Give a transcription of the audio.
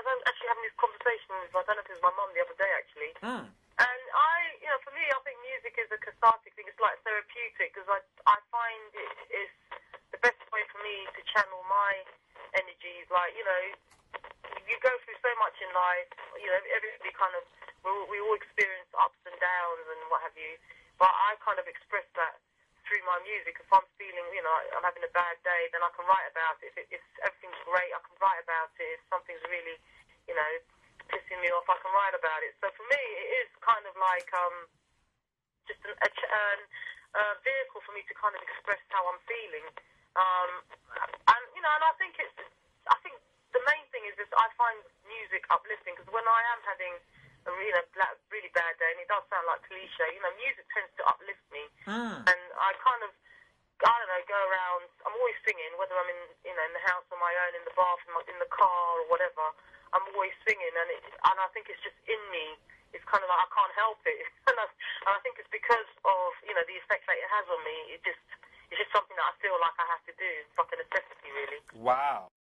was actually having this conversation with, I don't know if it was my mum the other day, actually. And for me, I think music is a cathartic thing. It's like therapeutic, because I find it is the best way for me to channel my energies. Like, you go through so much in life, everybody kind of, we all experience ups and downs and what have you, but I kind of express that through my music. If I'm feeling, I'm having a bad day, then I can write about it. If everything's great, I can write about it. If something's really, pissing me off, I can write about it. So for me, it is kind of like just a vehicle for me to kind of express how I'm feeling. And I think the main thing is just I find music uplifting, because when I am having a really bad day, and it does sound like cliche, music tends to uplift me. And I kind of, I don't know, go around, I'm always singing, whether I'm in the house on my own, in the bathroom, in the car or whatever, I'm always singing, and I think it's just in me. It's kind of like I can't help it. And I think it's because of, the effect that it has on me. It's just something that I feel like I have to do. It's like a necessity, really. Wow.